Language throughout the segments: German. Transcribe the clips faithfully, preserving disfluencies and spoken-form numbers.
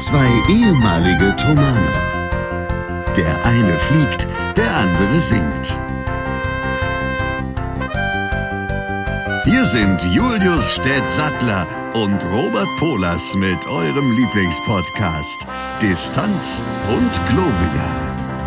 Zwei ehemalige Tomane. Der eine fliegt, der andere singt. Hier sind Julius Städtsattler und Robert Polas mit eurem Lieblingspodcast Distanz und Gloria.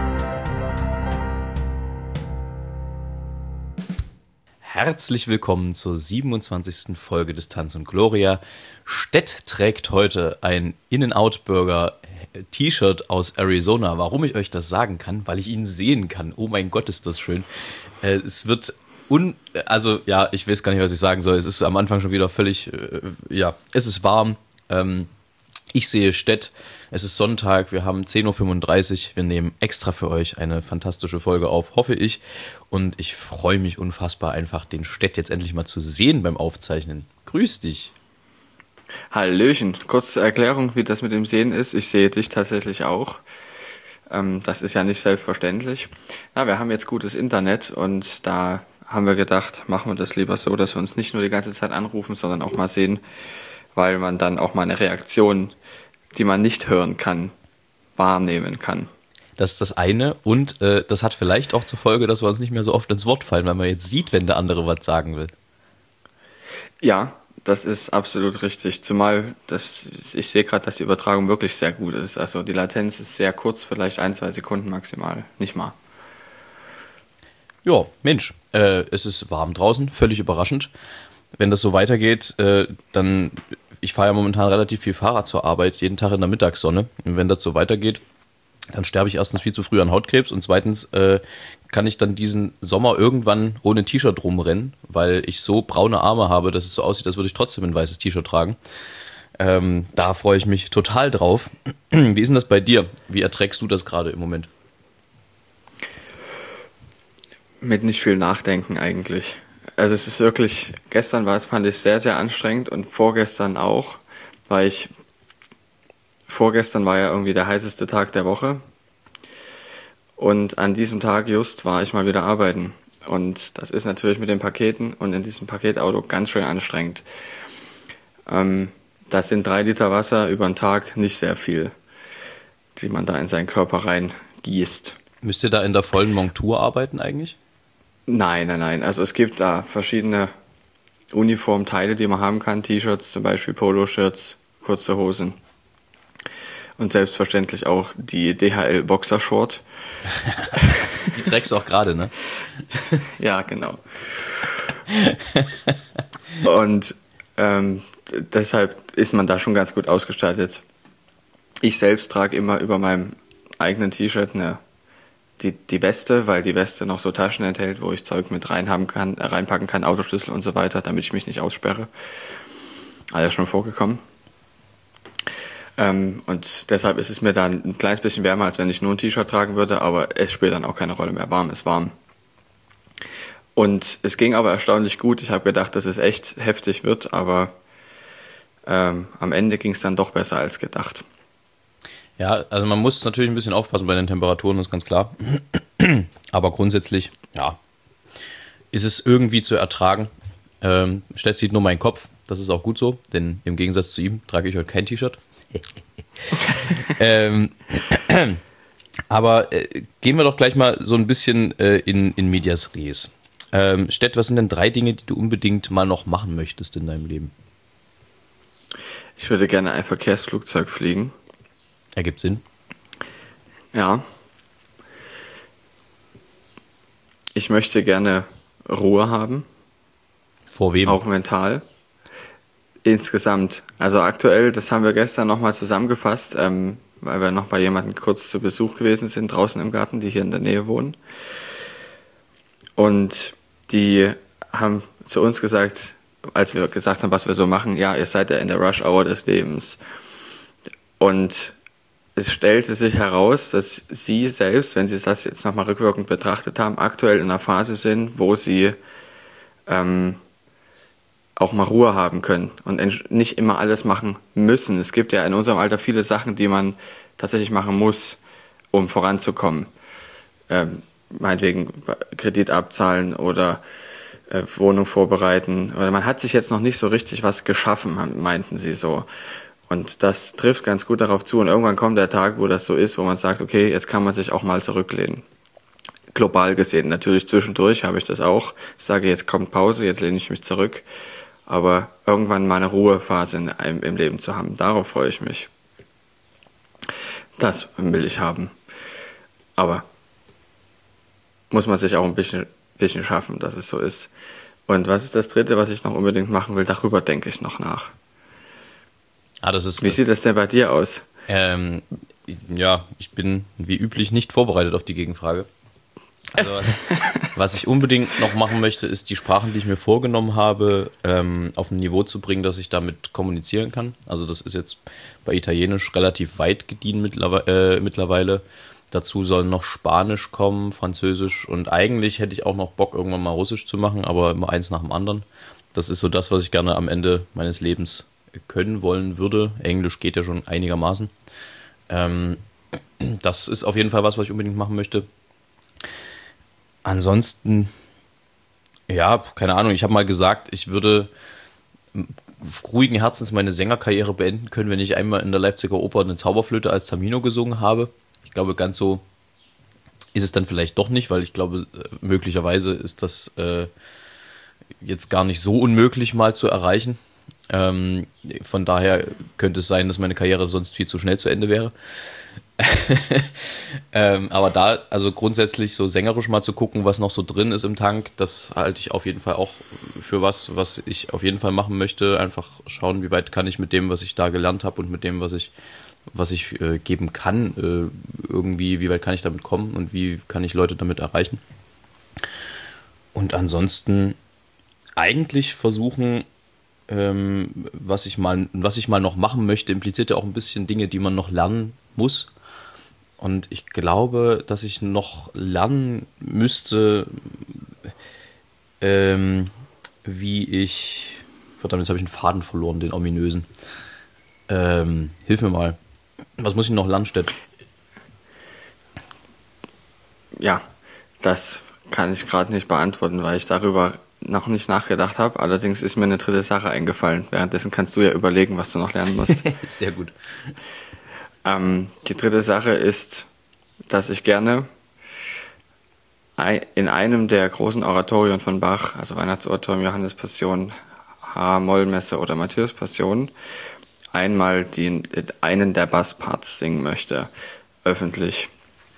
Herzlich willkommen zur siebenundzwanzigsten Folge Distanz und Gloria. Stett trägt heute ein In-N-Out-Burger-T-Shirt aus Arizona. Warum ich euch das sagen kann? Weil ich ihn sehen kann. Oh mein Gott, ist das schön. Äh, es wird un... Also, ja, ich weiß gar nicht, was ich sagen soll. Es ist am Anfang schon wieder völlig... Äh, ja, es ist warm. Ähm, ich sehe Stett. Es ist Sonntag. Wir haben zehn Uhr fünfunddreißig. Wir nehmen extra für euch eine fantastische Folge auf, hoffe ich. Und ich freue mich unfassbar, einfach den Stett jetzt endlich mal zu sehen beim Aufzeichnen. Grüß dich. Hallöchen. Kurz zur Erklärung, wie das mit dem Sehen ist. Ich sehe dich tatsächlich auch. Ähm, das ist ja nicht selbstverständlich. Na, wir haben jetzt gutes Internet und da haben wir gedacht, machen wir das lieber so, dass wir uns nicht nur die ganze Zeit anrufen, sondern auch mal sehen, weil man dann auch mal eine Reaktion, die man nicht hören kann, wahrnehmen kann. Das ist das eine und äh, das hat vielleicht auch zur Folge, dass wir uns nicht mehr so oft ins Wort fallen, weil man jetzt sieht, wenn der andere was sagen will. Ja, das ist absolut richtig. Zumal das, ich sehe gerade, dass die Übertragung wirklich sehr gut ist. Also die Latenz ist sehr kurz, vielleicht ein, zwei Sekunden maximal, nicht mal. Ja, Mensch, äh, es ist warm draußen, völlig überraschend. Wenn das so weitergeht, äh, dann, ich fahre ja momentan relativ viel Fahrrad zur Arbeit, jeden Tag in der Mittagssonne. Und wenn das so weitergeht, dann sterbe ich erstens viel zu früh an Hautkrebs und zweitens äh, kann ich dann diesen Sommer irgendwann ohne T-Shirt rumrennen, weil ich so braune Arme habe, dass es so aussieht, als würde ich trotzdem ein weißes T-Shirt tragen. Ähm, da freue ich mich total drauf. Wie ist denn das bei dir? Wie erträgst du das gerade im Moment? Mit nicht viel Nachdenken eigentlich. Also es ist wirklich, gestern war es, fand ich sehr, sehr anstrengend und vorgestern auch, weil ich, vorgestern war ja irgendwie der heißeste Tag der Woche und an diesem Tag just war ich mal wieder arbeiten und das ist natürlich mit den Paketen und in diesem Paketauto ganz schön anstrengend. Ähm, das sind drei Liter Wasser über den Tag nicht sehr viel, die man da in seinen Körper reingießt. Müsst ihr da in der vollen Montur arbeiten eigentlich? Nein, nein, nein. Also es gibt da verschiedene Uniformteile, die man haben kann. T-Shirts, zum Beispiel Poloshirts, kurze Hosen. Und selbstverständlich auch die D H L Boxershort. Die trägst du auch gerade, ne? Ja, genau. Und ähm, deshalb ist man da schon ganz gut ausgestattet. Ich selbst trage immer über meinem eigenen T-Shirt eine Die, die Weste, weil die Weste noch so Taschen enthält, wo ich Zeug mit reinhaben kann, äh, reinpacken kann, Autoschlüssel und so weiter, damit ich mich nicht aussperre. Alles schon vorgekommen. Ähm, und deshalb ist es mir dann ein kleines bisschen wärmer, als wenn ich nur ein T-Shirt tragen würde, aber es spielt dann auch keine Rolle mehr. Warm ist warm. Und es ging aber erstaunlich gut. Ich habe gedacht, dass es echt heftig wird, aber ähm, am Ende ging es dann doch besser als gedacht. Ja, also man muss natürlich ein bisschen aufpassen bei den Temperaturen, das ist ganz klar. Aber grundsätzlich, ja, ist es irgendwie zu ertragen. Ähm, Stett sieht nur meinen Kopf, das ist auch gut so, denn im Gegensatz zu ihm trage ich heute kein T-Shirt. ähm, aber äh, gehen wir doch gleich mal so ein bisschen äh, in, in medias res. Ähm, Stett, was sind denn drei Dinge, die du unbedingt mal noch machen möchtest in deinem Leben? Ich würde gerne ein Verkehrsflugzeug fliegen. Ergibt Sinn. Ja. Ich möchte gerne Ruhe haben. Vor wem? Auch mental. Insgesamt. Also aktuell, das haben wir gestern nochmal zusammengefasst, ähm, weil wir noch bei jemandem kurz zu Besuch gewesen sind, draußen im Garten, die hier in der Nähe wohnen. Und die haben zu uns gesagt, als wir gesagt haben, was wir so machen, ja, ihr seid ja in der Rush-Hour des Lebens. Und es stellte sich heraus, dass sie selbst, wenn sie das jetzt nochmal rückwirkend betrachtet haben, aktuell in einer Phase sind, wo sie ähm, auch mal Ruhe haben können und nicht immer alles machen müssen. Es gibt ja in unserem Alter viele Sachen, die man tatsächlich machen muss, um voranzukommen. Ähm, meinetwegen Kredit abzahlen oder äh, Wohnung vorbereiten. Oder man hat sich jetzt noch nicht so richtig was geschaffen, meinten sie so. Und das trifft ganz gut darauf zu. Und irgendwann kommt der Tag, wo das so ist, wo man sagt, okay, jetzt kann man sich auch mal zurücklehnen. Global gesehen. Natürlich zwischendurch habe ich das auch. Ich sage, jetzt kommt Pause, jetzt lehne ich mich zurück. Aber irgendwann mal eine Ruhephase in, im Leben zu haben, darauf freue ich mich. Das will ich haben. Aber muss man sich auch ein bisschen, bisschen schaffen, dass es so ist. Und was ist das Dritte, was ich noch unbedingt machen will? Darüber denke ich noch nach. Ah, das ist, Wie sieht das denn bei dir aus? Ähm, ja, ich bin wie üblich nicht vorbereitet auf die Gegenfrage. Also was, was ich unbedingt noch machen möchte, ist die Sprachen, die ich mir vorgenommen habe, ähm, auf ein Niveau zu bringen, dass ich damit kommunizieren kann. Also das ist jetzt bei Italienisch relativ weit gediehen mittlerweile. Äh, mittlerweile. Dazu sollen noch Spanisch kommen, Französisch und eigentlich hätte ich auch noch Bock, irgendwann mal Russisch zu machen, aber immer eins nach dem anderen. Das ist so das, was ich gerne am Ende meines Lebens können wollen würde. Englisch geht ja schon einigermaßen. Ähm, das ist auf jeden Fall was, was ich unbedingt machen möchte. Ansonsten, ja, keine Ahnung, ich habe mal gesagt, ich würde ruhigen Herzens meine Sängerkarriere beenden können, wenn ich einmal in der Leipziger Oper eine Zauberflöte als Tamino gesungen habe. Ich glaube, ganz so ist es dann vielleicht doch nicht, weil ich glaube, möglicherweise ist das äh, jetzt gar nicht so unmöglich mal zu erreichen. Ähm, von daher könnte es sein, dass meine Karriere sonst viel zu schnell zu Ende wäre. ähm, aber da, also grundsätzlich so sängerisch mal zu gucken, was noch so drin ist im Tank, das halte ich auf jeden Fall auch für was, was ich auf jeden Fall machen möchte. Einfach schauen, wie weit kann ich mit dem, was ich da gelernt habe und mit dem, was ich was ich äh, geben kann, äh, irgendwie, wie weit kann ich damit kommen und wie kann ich Leute damit erreichen. Und ansonsten eigentlich versuchen, ähm, was ich mal, was ich mal noch machen möchte, impliziert ja auch ein bisschen Dinge, die man noch lernen muss. Und ich glaube, dass ich noch lernen müsste, ähm, wie ich, verdammt, jetzt habe ich einen Faden verloren, den ominösen. Ähm, hilf mir mal. Was muss ich noch lernen, Stett? Ja, das kann ich gerade nicht beantworten, weil ich darüber noch nicht nachgedacht habe. Allerdings ist mir eine dritte Sache eingefallen. Währenddessen kannst du ja überlegen, was du noch lernen musst. Sehr gut. Ähm, die dritte Sache ist, dass ich gerne in einem der großen Oratorien von Bach, also Weihnachtsoratorium, Johannespassion, H-Moll-Messe oder Matthäus-Passion, einmal die, einen der Bassparts singen möchte, öffentlich,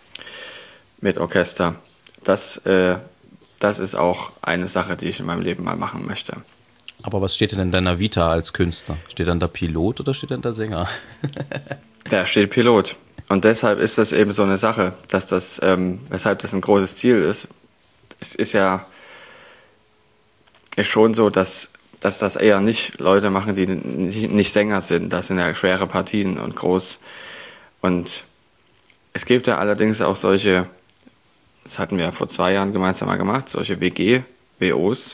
mit Orchester. Das, äh, das ist auch eine Sache, die ich in meinem Leben mal machen möchte. Aber was steht denn in deiner Vita als Künstler? Steht dann da Pilot oder steht dann da Sänger? Da steht Pilot. Und deshalb ist das eben so eine Sache, dass das, ähm, weshalb das ein großes Ziel ist. Es ist ja ist schon so, dass dass das eher nicht Leute machen, die nicht Sänger sind. Das sind ja schwere Partien und groß. Und es gibt ja allerdings auch solche, das hatten wir ja vor zwei Jahren gemeinsam mal gemacht, solche W G, W Os,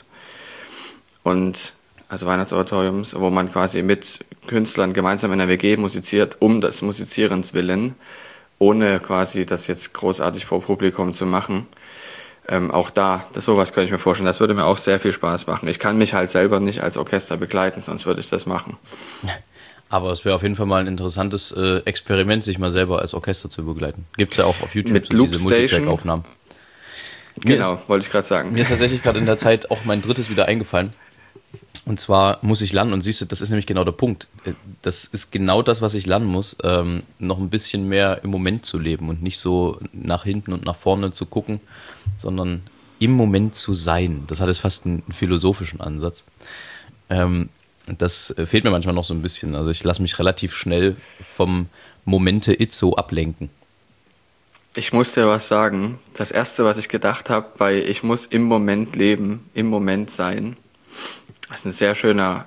und also Weihnachtsoratoriums, wo man quasi mit Künstlern gemeinsam in der W G musiziert, um des Musizierens willen, ohne quasi das jetzt großartig vor Publikum zu machen. Ähm, auch da, das, sowas könnte ich mir vorstellen, das würde mir auch sehr viel Spaß machen. Ich kann mich halt selber nicht als Orchester begleiten, sonst würde ich das machen. Aber es wäre auf jeden Fall mal ein interessantes äh, Experiment, sich mal selber als Orchester zu begleiten. Gibt es ja auch auf YouTube mit so diese Multitrack-Aufnahmen. Genau, ist, wollte ich gerade sagen. Mir ist tatsächlich gerade in der Zeit auch mein drittes wieder eingefallen. Und zwar muss ich lernen, und siehst du, das ist nämlich genau der Punkt. Das ist genau das, was ich lernen muss, ähm, noch ein bisschen mehr im Moment zu leben und nicht so nach hinten und nach vorne zu gucken, sondern im Moment zu sein. Das hat jetzt fast einen philosophischen Ansatz. Ähm, das fehlt mir manchmal noch so ein bisschen. Also ich lasse mich relativ schnell vom Momente Itzo ablenken. Ich muss dir was sagen. Das Erste, was ich gedacht habe, bei ich muss im Moment leben, im Moment sein, das ist ein sehr schöner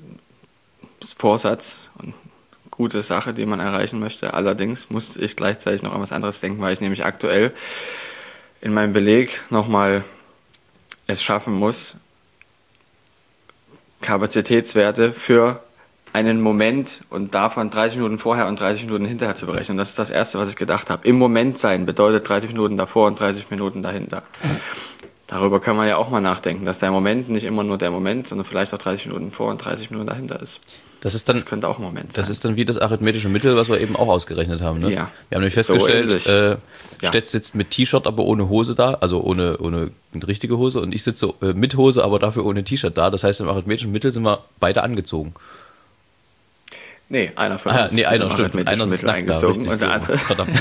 Vorsatz und gute Sache, die man erreichen möchte. Allerdings musste ich gleichzeitig noch an was anderes denken, weil ich nämlich aktuell in meinem Beleg nochmal es schaffen muss, Kapazitätswerte für einen Moment und davon dreißig Minuten vorher und dreißig Minuten hinterher zu berechnen. Das ist das Erste, was ich gedacht habe. Im Moment sein bedeutet dreißig Minuten davor und dreißig Minuten dahinter. darüber kann man ja auch mal nachdenken, dass der Moment nicht immer nur der Moment, sondern vielleicht auch dreißig Minuten vor und dreißig Minuten dahinter ist. Das ist dann, das könnte auch ein Moment sein. Das ist dann wie das arithmetische Mittel, was wir eben auch ausgerechnet haben. Ne? Ja. Wir haben nämlich festgestellt, So äh, ja. Stett sitzt mit T-Shirt, aber ohne Hose da, also ohne, ohne eine richtige Hose, und ich sitze äh, mit Hose, aber dafür ohne T-Shirt da. Das heißt, im arithmetischen Mittel sind wir beide angezogen. Nee, einer von Ah, uns nee, einer, ist stimmt. mit Einer sitzt Mittel nackt da, eingezogen richtig, und der so. andere. Verdammt.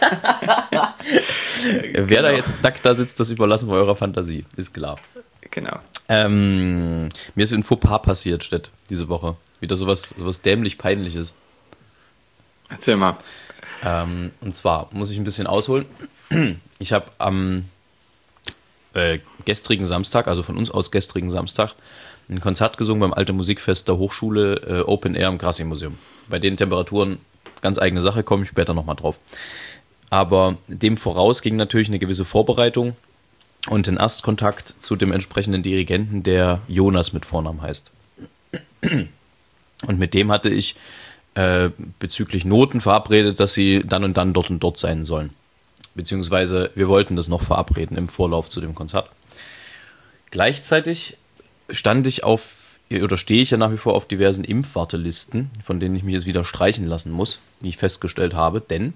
Wer da Genau. jetzt nackt da sitzt, das überlassen wir eurer Fantasie, ist klar. Genau. Ähm, mir ist ein Fauxpas passiert, Stett, diese Woche. Wieder sowas, sowas dämlich Peinliches. Erzähl mal. Ähm, und zwar muss ich ein bisschen ausholen. Ich habe am äh, gestrigen Samstag, also von uns aus gestrigen Samstag, ein Konzert gesungen beim Alte Musikfest der Hochschule äh, Open Air im Grassi-Museum. Bei den Temperaturen ganz eigene Sache, komme ich später nochmal drauf. Aber dem voraus ging natürlich eine gewisse Vorbereitung und den Erstkontakt zu dem entsprechenden Dirigenten, der Jonas mit Vornamen heißt. Und mit dem hatte ich äh, bezüglich Noten verabredet, dass sie dann und dann dort und dort sein sollen. Beziehungsweise wir wollten das noch verabreden im Vorlauf zu dem Konzert. Gleichzeitig stand ich auf, oder stehe ich ja nach wie vor auf diversen Impfwartelisten, von denen ich mich jetzt wieder streichen lassen muss, wie ich festgestellt habe, denn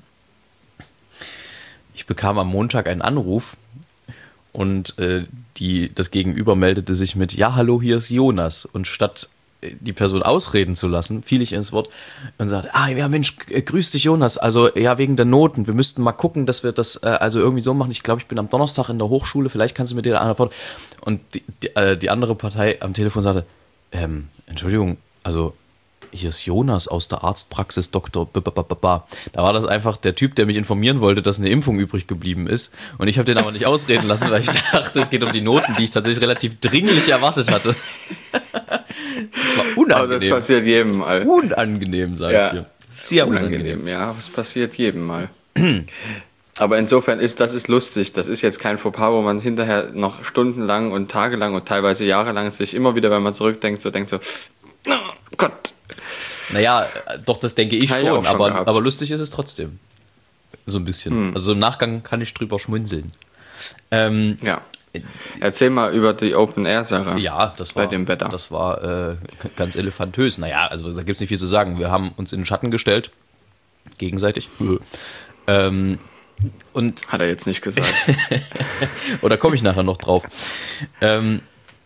ich bekam am Montag einen Anruf und äh, die, das Gegenüber meldete sich mit: Ja, hallo, hier ist Jonas. Und statt äh, die Person ausreden zu lassen, fiel ich ins Wort und sagte: Ah, ja, Mensch, äh, grüß dich, Jonas. Also, ja, wegen der Noten. Wir müssten mal gucken, dass wir das äh, also irgendwie so machen. Ich glaube, ich bin am Donnerstag in der Hochschule. Vielleicht kannst du mir dir da antworten. Und die, die, äh, die andere Partei am Telefon sagte: ähm, Entschuldigung, also hier ist Jonas aus der Arztpraxis Doktor Babababa. Da war das einfach der Typ, der mich informieren wollte, dass eine Impfung übrig geblieben ist. Und ich habe den aber nicht ausreden lassen, weil ich dachte, es geht um die Noten, die ich tatsächlich relativ dringlich erwartet hatte. Das war unangenehm. Aber das passiert jedem Mal. Unangenehm, sag Ja. ich dir. Sehr unangenehm. Unangenehm, ja, das passiert jedem Mal. Aber insofern ist das ist lustig. Das ist jetzt kein Fauxpas, wo man hinterher noch stundenlang und tagelang und teilweise jahrelang sich immer wieder, wenn man zurückdenkt, so denkt so, oh Gott. Naja, doch, das denke ich Hab ich schon, auch schon aber, gehabt. aber lustig ist es trotzdem. So ein bisschen. Hm. Also im Nachgang kann ich drüber schmunzeln. Ähm, Ja. Erzähl mal über die Open-Air-Sache. Ja, das Bei war, dem Wetter. Das war äh, ganz elefantös. Naja, also da gibt es nicht viel zu sagen. Wir haben uns in den Schatten gestellt, gegenseitig. ähm, und Hat er jetzt nicht gesagt. oder komme ich nachher noch drauf. Ähm,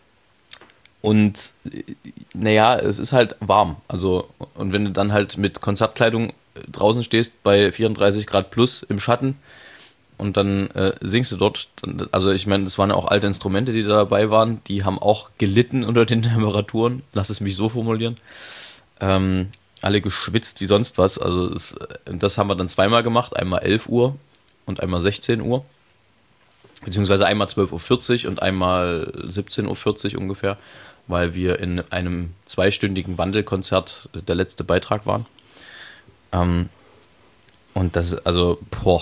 und äh, naja, es ist halt warm. Also, und wenn du dann halt mit Konzertkleidung draußen stehst bei vierunddreißig Grad plus im Schatten und dann äh, singst du dort, dann, also ich meine, das waren ja auch alte Instrumente, die da dabei waren, die haben auch gelitten unter den Temperaturen, lass es mich so formulieren. Ähm, alle geschwitzt wie sonst was. Also es, das haben wir dann zweimal gemacht, einmal elf Uhr und einmal sechzehn Uhr. Beziehungsweise einmal zwölf Uhr vierzig und einmal siebzehn Uhr vierzig ungefähr, weil wir in einem zweistündigen Wandelkonzert der letzte Beitrag waren. Ähm, und das, also, boah,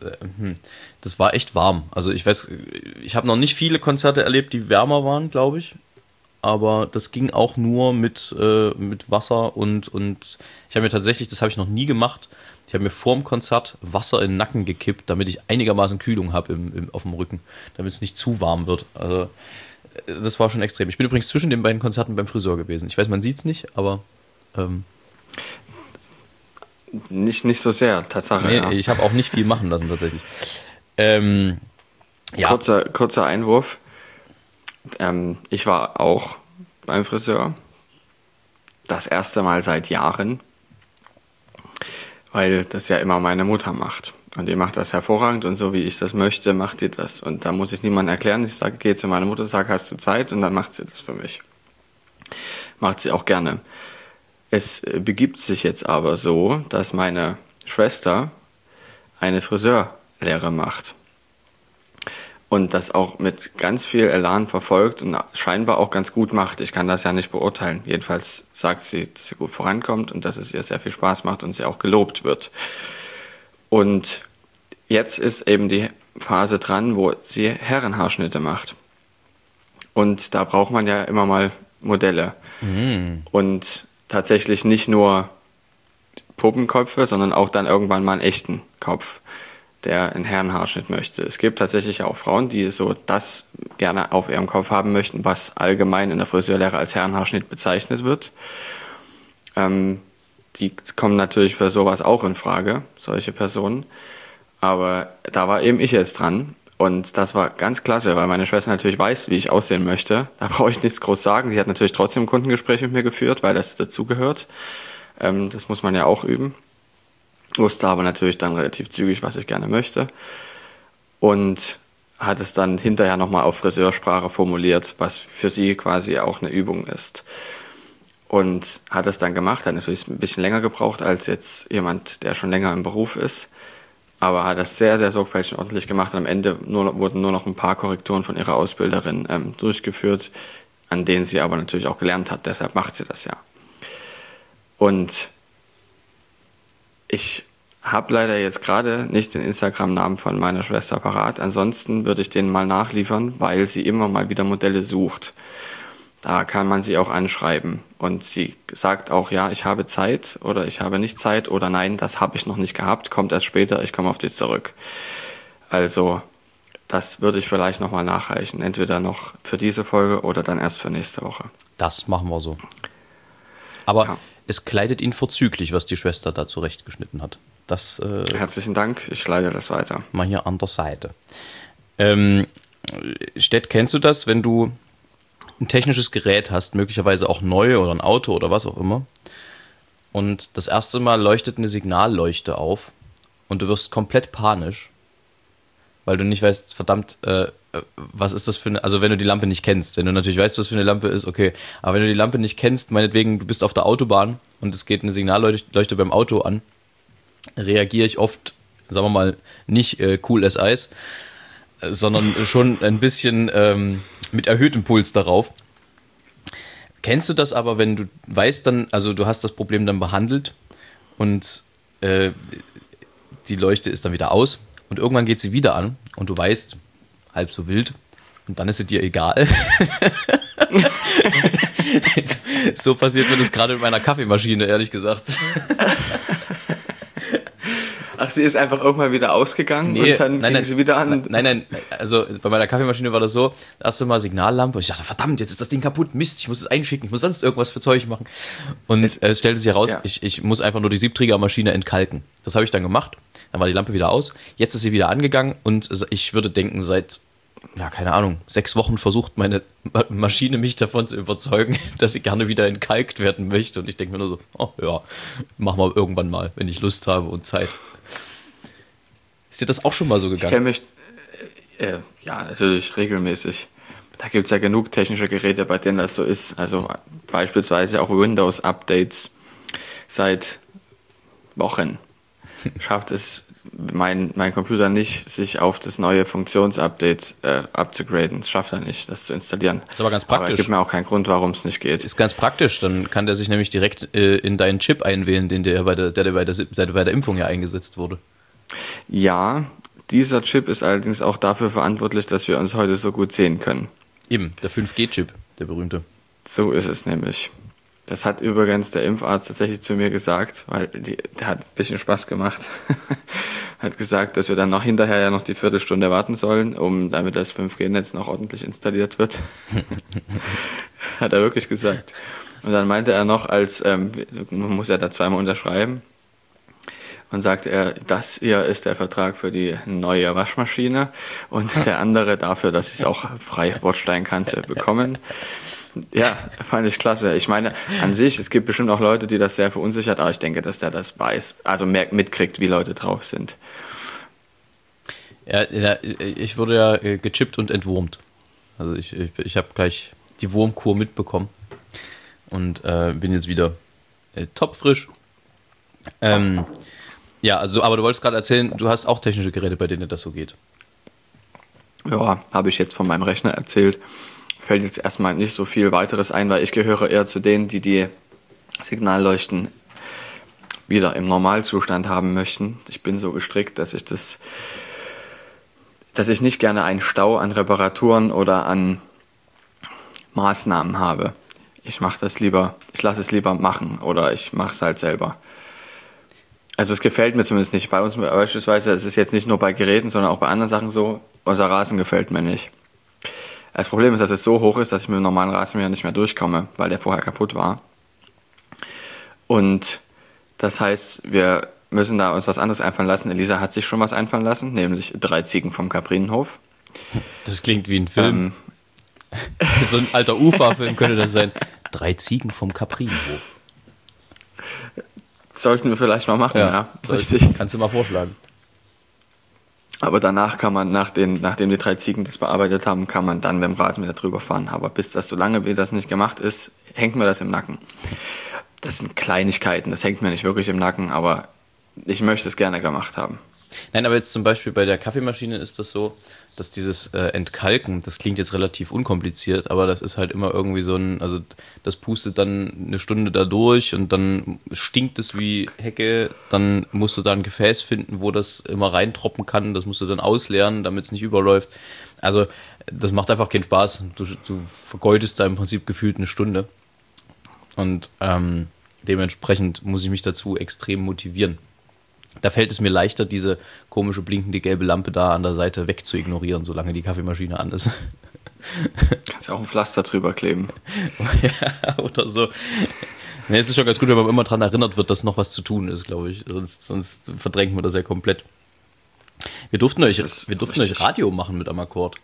das war echt warm. Also ich weiß, ich habe noch nicht viele Konzerte erlebt, die wärmer waren, glaube ich. Aber das ging auch nur mit, äh, mit Wasser und, und ich habe mir tatsächlich, das habe ich noch nie gemacht, ich habe mir vor dem Konzert Wasser in den Nacken gekippt, damit ich einigermaßen Kühlung habe im, im, auf dem Rücken, damit es nicht zu warm wird. Also das war schon extrem. Ich bin übrigens zwischen den beiden Konzerten beim Friseur gewesen. Ich weiß, man sieht es nicht, aber ähm, nicht, nicht so sehr, Tatsache. nee, ja. ich habe auch nicht viel machen lassen tatsächlich. Ähm, ja. Kurzer, kurzer Einwurf. Ähm, ich war auch beim Friseur. Das erste Mal seit Jahren. Weil das ja immer meine Mutter macht. Und die macht das hervorragend und so wie ich das möchte, macht die das. Und da muss ich niemandem erklären. Ich sage, geh zu meiner Mutter, sag, hast du Zeit? Und dann macht sie das für mich. Macht sie auch gerne. Es begibt sich jetzt aber so, dass meine Schwester eine Friseurlehre macht. Und das auch mit ganz viel Elan verfolgt und scheinbar auch ganz gut macht. Ich kann das ja nicht beurteilen. Jedenfalls sagt sie, dass sie gut vorankommt und dass es ihr sehr viel Spaß macht und sie auch gelobt wird. Und jetzt ist eben die Phase dran, wo sie Herrenhaarschnitte macht. Und da braucht man ja immer mal Modelle. Mhm. Und tatsächlich nicht nur Puppenköpfe, sondern auch dann irgendwann mal einen echten Kopf. der einen Herrenhaarschnitt möchte. Es gibt tatsächlich auch Frauen, die so das gerne auf ihrem Kopf haben möchten, was allgemein in der Friseurlehre als Herrenhaarschnitt bezeichnet wird. Ähm, die kommen natürlich für sowas auch in Frage, solche Personen. Aber da war eben ich jetzt dran. Und das war ganz klasse, weil meine Schwester natürlich weiß, wie ich aussehen möchte. Da brauche ich nichts groß sagen. Die hat natürlich trotzdem ein Kundengespräch mit mir geführt, weil das dazugehört. Ähm, das muss man ja auch üben. Wusste aber natürlich dann relativ zügig, was ich gerne möchte. Und hat es dann hinterher nochmal auf Friseursprache formuliert, was für sie quasi auch eine Übung ist. Und hat es dann gemacht, hat natürlich ein bisschen länger gebraucht als jetzt jemand, der schon länger im Beruf ist. Aber hat das sehr, sehr sorgfältig und ordentlich gemacht. Und am Ende nur, wurden nur noch ein paar Korrekturen von ihrer Ausbilderin ähm, durchgeführt, an denen sie aber natürlich auch gelernt hat. Deshalb macht sie das ja. Und ich habe leider jetzt gerade nicht den Instagram-Namen von meiner Schwester parat. Ansonsten würde ich den mal nachliefern, weil sie immer mal wieder Modelle sucht. Da kann man sie auch anschreiben. Und sie sagt auch, ja, ich habe Zeit oder ich habe nicht Zeit oder nein, das habe ich noch nicht gehabt, kommt erst später, ich komme auf dich zurück. Also das würde ich vielleicht nochmal nachreichen. Entweder noch für diese Folge oder dann erst für nächste Woche. Das machen wir so. Aber Ja. Es kleidet ihn vorzüglich, was die Schwester da zurechtgeschnitten hat. Das äh, Herzlichen Dank, ich leite das weiter. mal hier an der Seite. Ähm, Stett, kennst du das, wenn du ein technisches Gerät hast, möglicherweise auch neu oder ein Auto oder was auch immer, und das erste Mal leuchtet eine Signalleuchte auf und du wirst komplett panisch, weil du nicht weißt, verdammt, äh, was ist das für eine, also wenn du die Lampe nicht kennst, wenn du natürlich weißt, was für eine Lampe ist, okay, aber wenn du die Lampe nicht kennst, meinetwegen, du bist auf der Autobahn und es geht eine Signalleuchte beim Auto an, reagiere ich oft, sagen wir mal, nicht äh, cool as Eis, äh, sondern schon ein bisschen ähm, mit erhöhtem Puls darauf. Kennst du das aber, wenn du weißt dann, also du hast das Problem dann behandelt und äh, die Leuchte ist dann wieder aus und irgendwann geht sie wieder an und du weißt, halb so wild, und dann ist sie dir egal. So passiert mir das gerade mit meiner Kaffeemaschine, ehrlich gesagt. Ach, sie ist einfach irgendwann wieder ausgegangen Nee, und dann nein, ging nein, sie wieder an. Nein, nein, also bei meiner Kaffeemaschine war das so, das erste Mal Signallampe, und ich dachte, verdammt, jetzt ist das Ding kaputt, Mist, ich muss es einschicken, ich muss sonst irgendwas für Zeug machen. Und es, es stellte sich heraus, ja. ich, ich muss einfach nur die Siebträgermaschine entkalken. Das habe ich dann gemacht, dann war die Lampe wieder aus, jetzt ist sie wieder angegangen und ich würde denken, seit, ja, keine Ahnung, sechs Wochen versucht meine Maschine mich davon zu überzeugen, dass sie gerne wieder entkalkt werden möchte, und ich denke mir nur so, oh ja, machen wir irgendwann mal, wenn ich Lust habe und Zeit. Ist dir das auch schon mal so Ich gegangen? kenne mich, äh, äh, ja, natürlich regelmäßig. Da gibt es ja genug technische Geräte, bei denen das so ist. Also beispielsweise auch Windows-Updates seit Wochen. Schafft es mein, mein Computer nicht, sich auf das neue Funktionsupdate äh, abzugraden. Das schafft er nicht, das zu installieren. Das ist aber ganz Aber praktisch. es gibt mir auch keinen Grund, warum es nicht geht. Ist ganz praktisch, dann kann der sich nämlich direkt äh, in deinen Chip einwählen, den der bei der, der bei der, der bei der Impfung ja eingesetzt wurde. Ja, dieser Chip ist allerdings auch dafür verantwortlich, dass wir uns heute so gut sehen können. Eben, der fünf G Chip, der berühmte. So ist es nämlich. Das hat übrigens der Impfarzt tatsächlich zu mir gesagt, weil die, der hat ein bisschen Spaß gemacht. Hat gesagt, dass wir dann noch hinterher ja noch die Viertelstunde warten sollen, um damit das fünf G Netz noch ordentlich installiert wird. Hat er wirklich gesagt. Und dann meinte er noch, als ähm, man muss ja da zweimal unterschreiben, und sagte er, das hier ist der Vertrag für die neue Waschmaschine und der andere dafür, dass sie es auch frei Bordsteinkante bekommen. Ja, fand ich klasse. Ich meine, an sich, es gibt bestimmt auch Leute, die das sehr verunsichert, aber ich denke, dass der das weiß, also mehr mitkriegt, wie Leute drauf sind. Ja, ja, ich wurde ja äh, gechippt und entwurmt. Also ich, ich, ich habe gleich die Wurmkur mitbekommen und äh, bin jetzt wieder äh, topfrisch. Ähm, ja, also, aber du wolltest gerade erzählen, du hast auch technische Geräte, bei denen das so geht. Ja, habe ich jetzt von meinem Rechner erzählt. Fällt jetzt erstmal nicht so viel weiteres ein, weil ich gehöre eher zu denen, die die Signalleuchten wieder im Normalzustand haben möchten. Ich bin so gestrickt, dass ich das, dass ich nicht gerne einen Stau an Reparaturen oder an Maßnahmen habe. Ich mache das lieber, ich lasse es lieber machen oder ich mache es halt selber. Also es gefällt mir zumindest nicht. Bei uns beispielsweise, es ist jetzt nicht nur bei Geräten, sondern auch bei anderen Sachen so, unser Rasen gefällt mir nicht. Das Problem ist, dass es so hoch ist, dass ich mit dem normalen Rasenmäher nicht mehr durchkomme, weil der vorher kaputt war. Und das heißt, wir müssen da uns was anderes einfallen lassen. Elisa hat sich schon was einfallen lassen, nämlich drei Ziegen vom Kaprinenhof. Das klingt wie ein Film. Ähm. So ein alter Ufa-Film könnte das sein. Drei Ziegen vom Kaprinenhof. Sollten wir vielleicht mal machen, ja. ja richtig. Kannst du mal vorschlagen. Aber danach kann man, nach den, nachdem die drei Ziegen das bearbeitet haben, kann man dann mit dem Rasenmäher drüber fahren. Aber bis das, solange wie das nicht gemacht ist, hängt mir das im Nacken. Das sind Kleinigkeiten, das hängt mir nicht wirklich im Nacken, aber ich möchte es gerne gemacht haben. Nein, aber jetzt zum Beispiel bei der Kaffeemaschine ist das so, dass dieses äh, Entkalken, das klingt jetzt relativ unkompliziert, aber das ist halt immer irgendwie so ein, also das pustet dann eine Stunde da durch und dann stinkt es wie Hecke, dann musst du da ein Gefäß finden, wo das immer reintroppen kann, das musst du dann ausleeren, damit es nicht überläuft. Also das macht einfach keinen Spaß, du, du vergeudest da im Prinzip gefühlt eine Stunde und ähm, dementsprechend muss ich mich dazu extrem motivieren. Da fällt es mir leichter, diese komische blinkende gelbe Lampe da an der Seite weg zu ignorieren, solange die Kaffeemaschine an ist. Kannst ja auch ein Pflaster drüber kleben. Ja, oder so. Nee, es ist schon ganz gut, wenn man immer daran erinnert wird, dass noch was zu tun ist, glaube ich. Sonst, sonst verdrängt man das ja komplett. Wir durften, euch, wir durften euch Radio machen mit Amakord.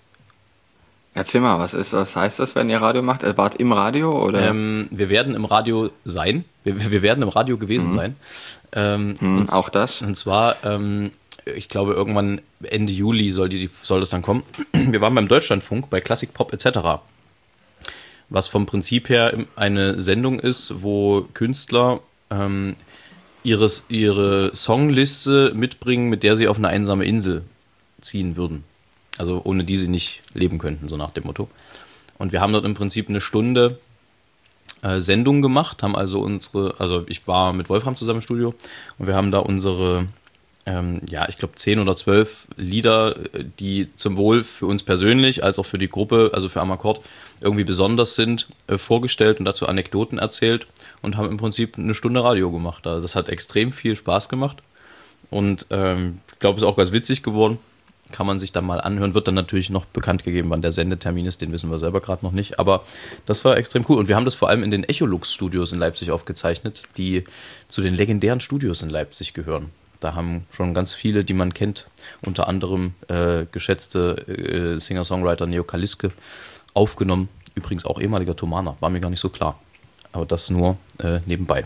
Erzähl mal, was ist, was heißt das, wenn ihr Radio macht? Ihr wart im Radio oder? Ähm, wir werden im Radio sein. Wir, wir werden im Radio gewesen mhm. sein. Ähm, mhm, und, auch das? Und zwar, ähm, ich glaube, irgendwann Ende Juli soll, die, soll das dann kommen. Wir waren beim Deutschlandfunk, bei Classic Pop et cetera. Was vom Prinzip her eine Sendung ist, wo Künstler ähm, ihres, ihre Songliste mitbringen, mit der sie auf eine einsame Insel ziehen würden. Also ohne die sie nicht leben könnten, so nach dem Motto. Und wir haben dort im Prinzip eine Stunde äh, Sendung gemacht, haben also unsere, also ich war mit Wolfram zusammen im Studio und wir haben da unsere, ähm, ja, ich glaube zehn oder zwölf Lieder, die zum Wohl für uns persönlich, als auch für die Gruppe, also für Amakord, irgendwie besonders sind, äh, vorgestellt und dazu Anekdoten erzählt und haben im Prinzip eine Stunde Radio gemacht. Also das hat extrem viel Spaß gemacht und ähm, ich glaube, es ist auch ganz witzig geworden. Kann man sich dann mal anhören, wird dann natürlich noch bekannt gegeben, wann der Sendetermin ist, den wissen wir selber gerade noch nicht, aber das war extrem cool und wir haben das vor allem in den Echolux-Studios in Leipzig aufgezeichnet, die zu den legendären Studios in Leipzig gehören. Da haben schon ganz viele, die man kennt, unter anderem äh, geschätzte äh, Singer-Songwriter Neo Kaliske aufgenommen, übrigens auch ehemaliger Thomaner, war mir gar nicht so klar, aber das nur äh, nebenbei.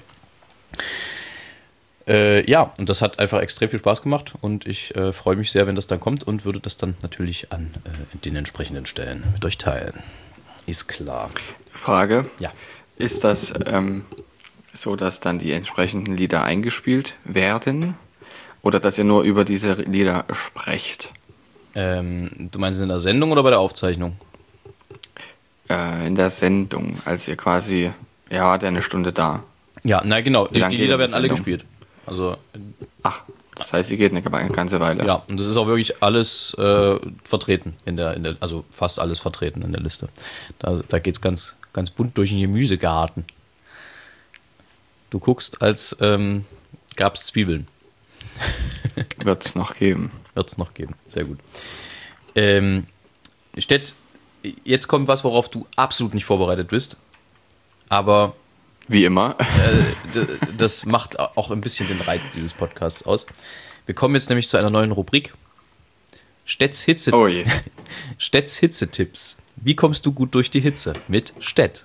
Äh, ja, und das hat einfach extrem viel Spaß gemacht und ich äh, freue mich sehr, wenn das dann kommt und würde das dann natürlich an äh, den entsprechenden Stellen mit euch teilen. Ist klar. Frage. Ja. Ist das ähm, so, dass dann die entsprechenden Lieder eingespielt werden oder dass ihr nur über diese Lieder sprecht? Ähm, du meinst in der Sendung oder bei der Aufzeichnung? Äh, in der Sendung, als ihr quasi, ja, wart ja eine Stunde da. Ja, na genau, die, die Lieder werden alle gespielt. Also, ach, das heißt, sie geht eine ganze Weile. Ja, und das ist auch wirklich alles äh, vertreten, in der, in der, also fast alles vertreten in der Liste. Da, da geht es ganz, ganz bunt durch den Gemüsegarten. Du guckst, als ähm, gab es Zwiebeln. Wird es noch geben. Wird es noch geben, sehr gut. Ähm, Stett, jetzt kommt was, worauf du absolut nicht vorbereitet bist, aber... Wie immer. äh, das macht auch ein bisschen den Reiz dieses Podcasts aus. Wir kommen jetzt nämlich zu einer neuen Rubrik. Stedts Hitze. Oh je. Stedts Hitze-Tipps. Wie kommst du gut durch die Hitze? Mit Stett.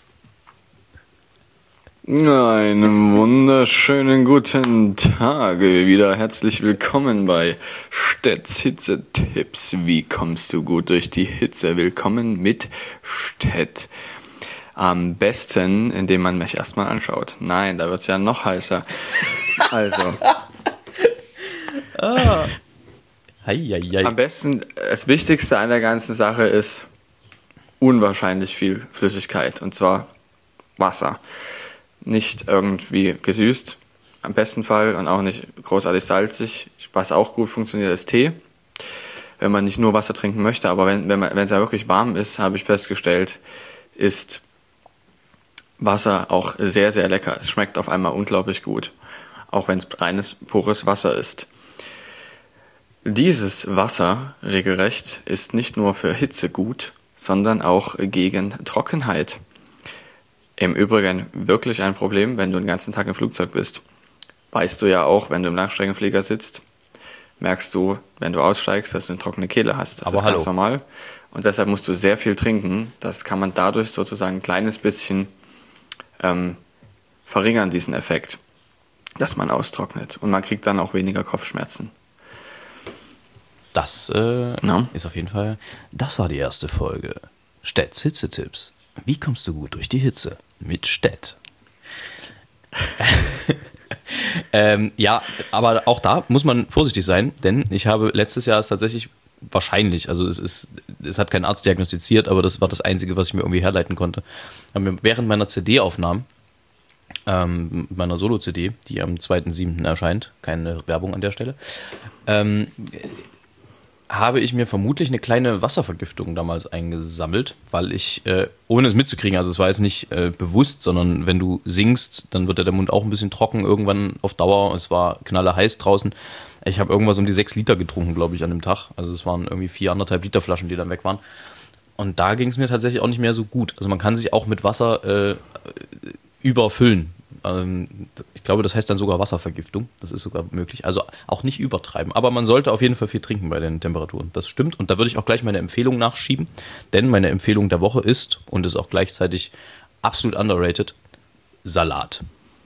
Einen wunderschönen guten Tag. Wieder herzlich willkommen bei Stedts Hitze-Tipps. Wie kommst du gut durch die Hitze? Willkommen mit Stett. Am besten, indem man mich erstmal anschaut. Nein, da wird es ja noch heißer. Also. ah. hei, hei, hei. Am besten, das Wichtigste an der ganzen Sache ist unwahrscheinlich viel Flüssigkeit. Und zwar Wasser. Nicht irgendwie gesüßt, am besten Fall, und auch nicht großartig salzig. Was auch gut funktioniert, ist Tee. Wenn man nicht nur Wasser trinken möchte, aber wenn wenn wenn es ja wirklich warm ist, habe ich festgestellt, ist Wasser auch sehr, sehr lecker. Es schmeckt auf einmal unglaublich gut. auch wenn es reines, pures Wasser ist. Dieses Wasser, regelrecht, ist nicht nur für Hitze gut, sondern auch gegen Trockenheit. Im Übrigen wirklich ein Problem, wenn du den ganzen Tag im Flugzeug bist. Weißt du ja auch, wenn du im Langstreckenflieger sitzt, merkst du, wenn du aussteigst, dass du eine trockene Kehle hast. Das Aber ist hallo. ganz normal. Und deshalb musst du sehr viel trinken. Das kann man dadurch sozusagen ein kleines bisschen ähm, verringern, diesen Effekt, dass man austrocknet. Und man kriegt dann auch weniger Kopfschmerzen. Das äh, Ja. ist auf jeden Fall. Das war die erste Folge. Stedts Hitzetipps. Wie kommst du gut durch die Hitze? Mit Stett. ähm, ja, aber auch da muss man vorsichtig sein, denn ich habe letztes Jahr es tatsächlich wahrscheinlich, also es ist, es hat kein Arzt diagnostiziert, aber das war das Einzige, was ich mir irgendwie herleiten konnte. Haben wir während meiner C D-Aufnahmen, ähm, meiner Solo-C D, die am zweiten siebten erscheint, keine Werbung an der Stelle, ähm, habe ich mir vermutlich eine kleine Wasservergiftung damals eingesammelt, weil ich, äh, ohne es mitzukriegen, also es war jetzt nicht äh, bewusst, sondern wenn du singst, dann wird ja der Mund auch ein bisschen trocken irgendwann auf Dauer. Es war knallerheiß draußen. Ich habe irgendwas um die sechs Liter getrunken, glaube ich, an dem Tag. Also es waren irgendwie vier, anderthalb Liter Flaschen, die dann weg waren. Und da ging es mir tatsächlich auch nicht mehr so gut. Also man kann sich auch mit Wasser äh, überfüllen. Ich glaube, das heißt dann sogar Wasservergiftung. Das ist sogar möglich. Also auch nicht übertreiben. Aber man sollte auf jeden Fall viel trinken bei den Temperaturen. Das stimmt. Und da würde ich auch gleich meine Empfehlung nachschieben. Denn meine Empfehlung der Woche ist, und ist auch gleichzeitig absolut underrated, Salat.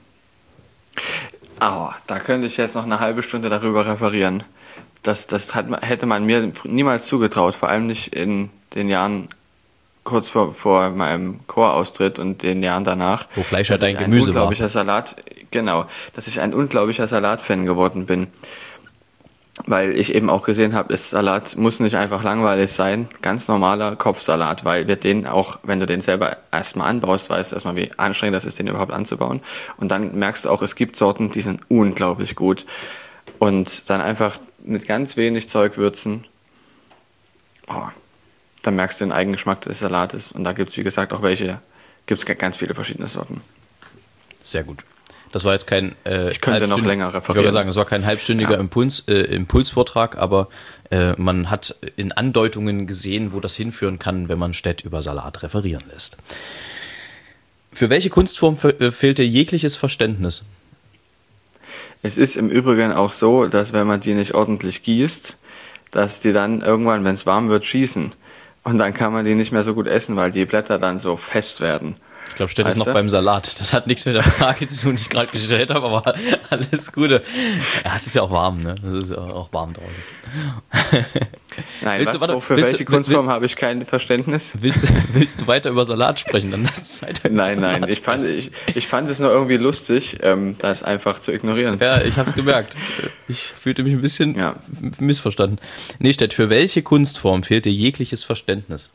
Oh, da könnte ich jetzt noch eine halbe Stunde darüber referieren. Das, das hat, hätte man mir niemals zugetraut. Vor allem nicht in den Jahren kurz vor, vor meinem Choraustritt und den Jahren danach. Wo Fleisch halt dass dein ich ein Gemüse war. unglaublicher Salat, genau, dass ich ein unglaublicher Salatfan geworden bin. Weil ich eben auch gesehen habe, das Salat muss nicht einfach langweilig sein, ganz normaler Kopfsalat, weil wir den auch, wenn du den selber erstmal anbaust, weißt du erstmal, wie anstrengend das ist, den überhaupt anzubauen. Und dann merkst du auch, es gibt Sorten, die sind unglaublich gut. Und dann einfach mit ganz wenig Zeug würzen. Oh, dann merkst du den Eigengeschmack des Salates. Und da gibt es, wie gesagt, auch welche, gibt es ganz viele verschiedene Sorten. Sehr gut. Das war jetzt kein äh, Ich könnte noch länger referieren. Ich würde sagen, das war kein halbstündiger Ja. Impuls, äh, Impulsvortrag, aber äh, man hat in Andeutungen gesehen, wo das hinführen kann, wenn man Stett über Salat referieren lässt. Für welche Kunstform fe- äh, fehlt dir jegliches Verständnis? Es ist im Übrigen auch so, dass wenn man die nicht ordentlich gießt, dass die dann irgendwann, wenn es warm wird, schießen. Und dann kann man die nicht mehr so gut essen, weil die Blätter dann so fest werden. Ich glaube, Stett ist Weißt noch du? beim Salat. Das hat nichts mit der Frage zu tun, die ich gerade gestellt habe, aber alles Gute. Ja, es ist ja auch warm, ne? Es ist ja auch warm draußen. Nein, Willst was, du- warte, wo- für willst welche du- will- Kunstform habe ich kein Verständnis? Willst, willst du weiter über Salat sprechen? Dann lass uns weiter über Nein, Salat nein, ich fand, sprechen. ich, ich fand es nur irgendwie lustig, ähm, das einfach zu ignorieren. Ja, ich habe es gemerkt. Ich fühlte mich ein bisschen Ja. missverstanden. Nee, Stett, für welche Kunstform fehlt dir jegliches Verständnis?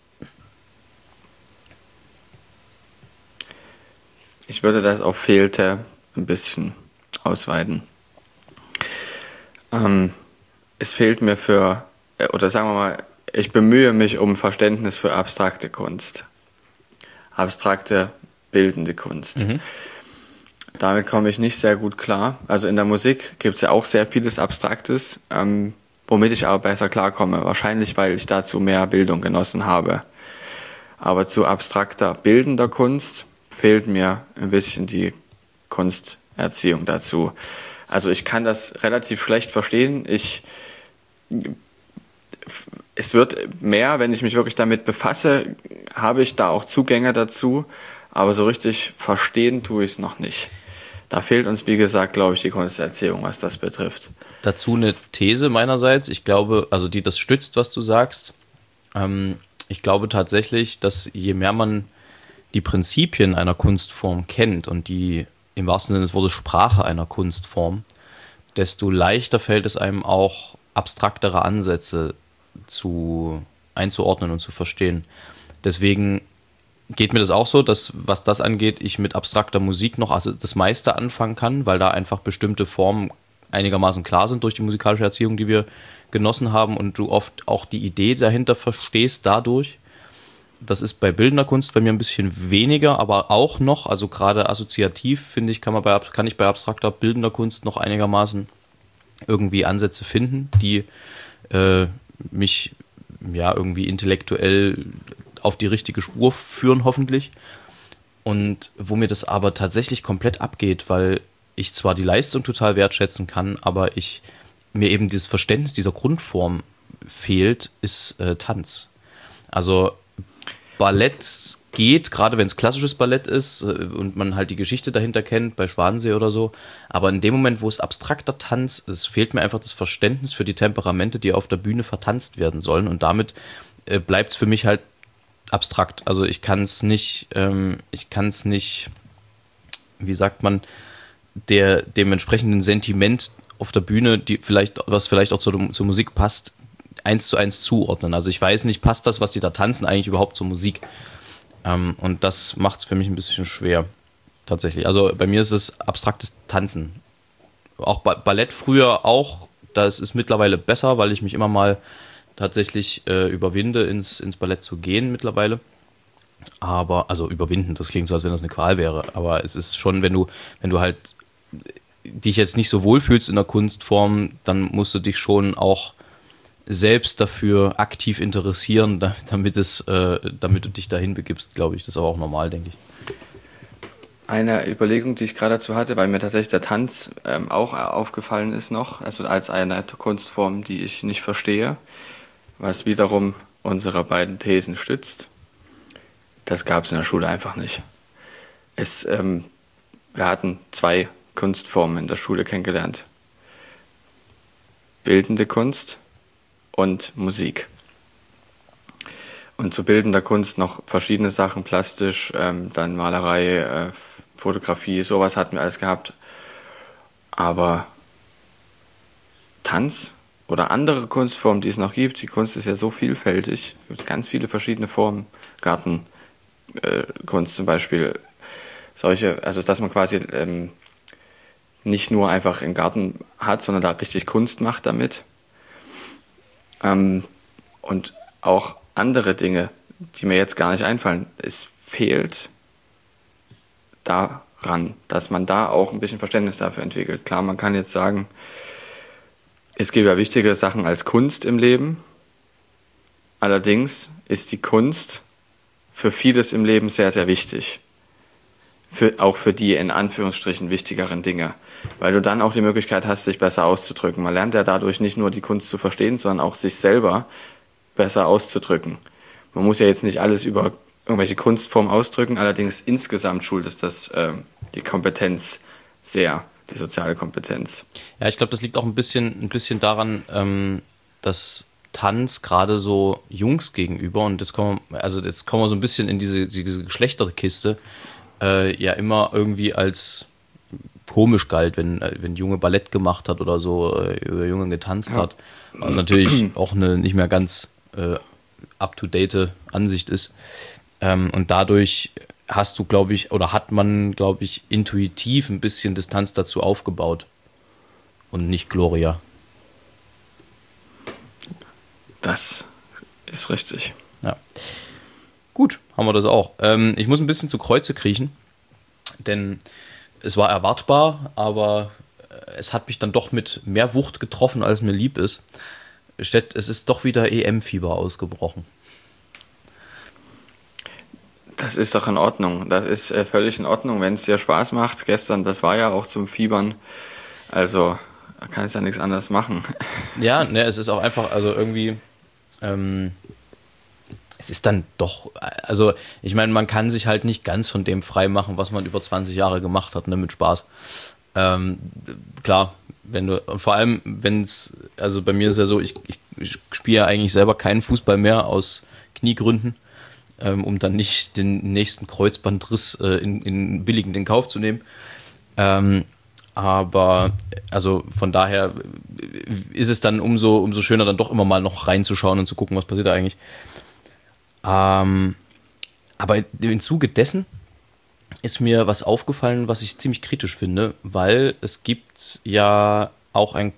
Ich würde das auf fehlte ein bisschen ausweiten. Ähm, es fehlt mir für, äh, oder sagen wir mal, ich bemühe mich um Verständnis für abstrakte Kunst. Abstrakte, bildende Kunst. Damit komme ich nicht sehr gut klar. Also in der Musik gibt es ja auch sehr vieles Abstraktes, ähm, womit ich aber besser klarkomme. Wahrscheinlich, weil ich dazu mehr Bildung genossen habe. Aber zu abstrakter, bildender Kunst fehlt mir ein bisschen die Kunsterziehung dazu. Also ich kann das relativ schlecht verstehen. Ich, es wird mehr, wenn ich mich wirklich damit befasse, habe ich da auch Zugänge dazu, aber so richtig verstehen tue ich es noch nicht. Da fehlt uns, wie gesagt, glaube ich, die Kunsterziehung, was das betrifft. Dazu eine These meinerseits. Ich glaube, also die das stützt, was du sagst. Ähm, ich glaube tatsächlich, dass je mehr man die Prinzipien einer Kunstform kennt und die im wahrsten Sinne des Wortes Sprache einer Kunstform, desto leichter fällt es einem auch, abstraktere Ansätze zu einzuordnen und zu verstehen. Deswegen geht mir das auch so, dass, was das angeht, ich mit abstrakter Musik noch also das meiste anfangen kann, weil da einfach bestimmte Formen einigermaßen klar sind durch die musikalische Erziehung, die wir genossen haben und du oft auch die Idee dahinter verstehst dadurch. Das ist bei bildender Kunst bei mir ein bisschen weniger, aber auch noch, also gerade assoziativ, finde ich, kann man bei, kann ich bei abstrakter bildender Kunst noch einigermaßen irgendwie Ansätze finden, die äh, mich ja irgendwie intellektuell auf die richtige Spur führen, hoffentlich. Und wo mir das aber tatsächlich komplett abgeht, weil ich zwar die Leistung total wertschätzen kann, aber ich mir eben dieses Verständnis dieser Grundform fehlt, ist äh, Tanz. Also Ballett geht, gerade wenn es klassisches Ballett ist äh, und man halt die Geschichte dahinter kennt, bei Schwanensee oder so, aber in dem Moment, wo es abstrakter Tanz ist, fehlt mir einfach das Verständnis für die Temperamente, die auf der Bühne vertanzt werden sollen, und damit äh, bleibt es für mich halt abstrakt. Also ich kann es nicht, ähm, ich kann es nicht, wie sagt man, der dem entsprechenden Sentiment auf der Bühne, die vielleicht, was vielleicht auch zur, zur Musik passt, eins zu eins zuordnen. Also ich weiß nicht, passt das, was die da tanzen, eigentlich überhaupt zur Musik? Ähm, und das macht es für mich ein bisschen schwer, tatsächlich. Also bei mir ist es abstraktes Tanzen. Auch ba- Ballett früher auch, das ist mittlerweile besser, weil ich mich immer mal tatsächlich äh, überwinde, ins, ins Ballett zu gehen mittlerweile. Aber, also überwinden, das klingt so, als wenn das eine Qual wäre. Aber es ist schon, wenn du, wenn du halt dich jetzt nicht so wohlfühlst in der Kunstform, dann musst du dich schon auch selbst dafür aktiv interessieren, damit, es, äh, damit du dich dahin begibst, glaube ich. Das ist aber auch normal, denke ich. Eine Überlegung, die ich gerade dazu hatte, weil mir tatsächlich der Tanz ähm, auch aufgefallen ist noch, also als eine Kunstform, die ich nicht verstehe, was wiederum unsere beiden Thesen stützt. Das gab es in der Schule einfach nicht. Es, ähm, wir hatten zwei Kunstformen in der Schule kennengelernt. Bildende Kunst und Musik. Und zu bildender Kunst noch verschiedene Sachen, plastisch, ähm, dann Malerei, äh, Fotografie, sowas hatten wir alles gehabt. Aber Tanz oder andere Kunstformen, die es noch gibt, die Kunst ist ja so vielfältig, es gibt ganz viele verschiedene Formen, Gartenkunst äh, zum Beispiel, solche, also dass man quasi ähm, nicht nur einfach einen Garten hat, sondern da richtig Kunst macht damit. Ähm, und auch andere Dinge, die mir jetzt gar nicht einfallen. Es fehlt daran, dass man da auch ein bisschen Verständnis dafür entwickelt. Klar, man kann jetzt sagen, es gibt ja wichtige Sachen als Kunst im Leben. Allerdings ist die Kunst für vieles im Leben sehr, sehr wichtig. Für, auch für die in Anführungsstrichen wichtigeren Dinge. Weil du dann auch die Möglichkeit hast, sich besser auszudrücken. Man lernt ja dadurch nicht nur die Kunst zu verstehen, sondern auch sich selber besser auszudrücken. Man muss ja jetzt nicht alles über irgendwelche Kunstformen ausdrücken, allerdings insgesamt schult es das, äh, die Kompetenz sehr, die soziale Kompetenz. Ja, ich glaube, das liegt auch ein bisschen, ein bisschen daran, ähm, dass Tanz gerade so Jungs gegenüber, und jetzt kommen wir, also jetzt kommen wir so ein bisschen in diese, diese Geschlechterkiste, äh, ja immer irgendwie als komisch galt, wenn, wenn Junge Ballett gemacht hat oder so, äh, über Junge getanzt Ja. hat. Was natürlich auch eine nicht mehr ganz äh, up-to-date Ansicht ist. Ähm, und dadurch hast du, glaube ich, oder hat man, glaube ich, intuitiv ein bisschen Distanz dazu aufgebaut. Und nicht Gloria. Das ist richtig. Ja. Gut, haben wir das auch. Ähm, ich muss ein bisschen zu Kreuze kriechen, denn es war erwartbar, aber es hat mich dann doch mit mehr Wucht getroffen, als mir lieb ist. Es ist doch wieder E M-Fieber ausgebrochen. Das ist doch in Ordnung. Das ist äh, völlig in Ordnung, wenn es dir Spaß macht. Gestern, das war ja auch zum Fiebern. Also, da kann es ja nichts anderes machen. Ja, ne, es ist auch einfach, also irgendwie, ähm, es ist dann doch, also ich meine, man kann sich halt nicht ganz von dem frei machen, was man über zwanzig Jahre gemacht hat, ne, mit Spaß. Ähm, klar, wenn du, und vor allem, wenn es, also bei mir ist ja so, ich, ich, ich spiele ja eigentlich selber keinen Fußball mehr aus Kniegründen, ähm, um dann nicht den nächsten Kreuzbandriss äh, in, in billigend in Kauf zu nehmen. Ähm, aber, also von daher ist es dann umso, umso schöner, dann doch immer mal noch reinzuschauen und zu gucken, was passiert da eigentlich. Ähm, aber im Zuge dessen ist mir was aufgefallen, was ich ziemlich kritisch finde, weil es gibt ja auch ein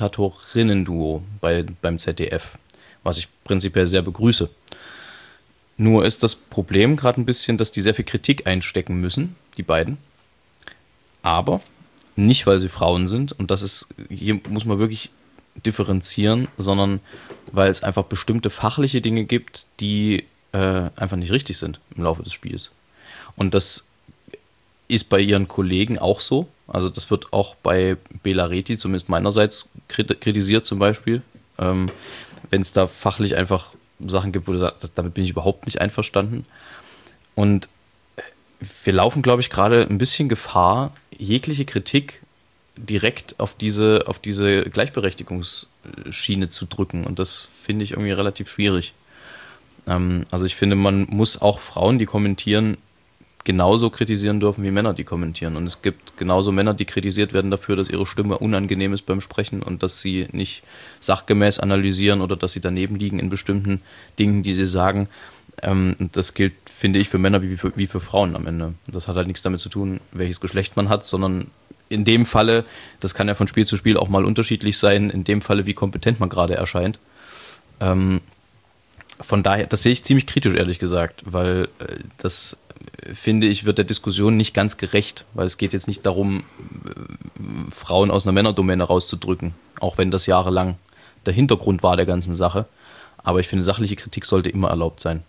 Kommentatorinnen-Duo bei, beim Z D F, was ich prinzipiell sehr begrüße. Nur ist das Problem gerade ein bisschen, dass die sehr viel Kritik einstecken müssen, die beiden. Aber nicht, weil sie Frauen sind. Und das ist, hier muss man wirklich differenzieren, sondern weil es einfach bestimmte fachliche Dinge gibt, die äh, einfach nicht richtig sind im Laufe des Spiels. Und das ist bei ihren Kollegen auch so. Also das wird auch bei Bela Reti, zumindest meinerseits, kritisiert zum Beispiel. Ähm, wenn es da fachlich einfach Sachen gibt, wo du sagst, damit bin ich überhaupt nicht einverstanden. Und wir laufen, glaube ich, gerade ein bisschen Gefahr, jegliche Kritik direkt auf diese, auf diese Gleichberechtigungsschiene zu drücken. Und das finde ich irgendwie relativ schwierig. Ähm, also ich finde, man muss auch Frauen, die kommentieren, genauso kritisieren dürfen wie Männer, die kommentieren. Und es gibt genauso Männer, die kritisiert werden dafür, dass ihre Stimme unangenehm ist beim Sprechen und dass sie nicht sachgemäß analysieren oder dass sie daneben liegen in bestimmten Dingen, die sie sagen. Ähm, und das gilt, finde ich, für Männer wie für, wie für Frauen am Ende. Das hat halt nichts damit zu tun, welches Geschlecht man hat, sondern in dem Falle, das kann ja von Spiel zu Spiel auch mal unterschiedlich sein, in dem Falle, wie kompetent man gerade erscheint. Ähm, von daher, das sehe ich ziemlich kritisch, ehrlich gesagt, weil äh, das, finde ich, wird der Diskussion nicht ganz gerecht, weil es geht jetzt nicht darum, äh, Frauen aus einer Männerdomäne rauszudrücken, auch wenn das jahrelang der Hintergrund war der ganzen Sache. Aber ich finde, sachliche Kritik sollte immer erlaubt sein.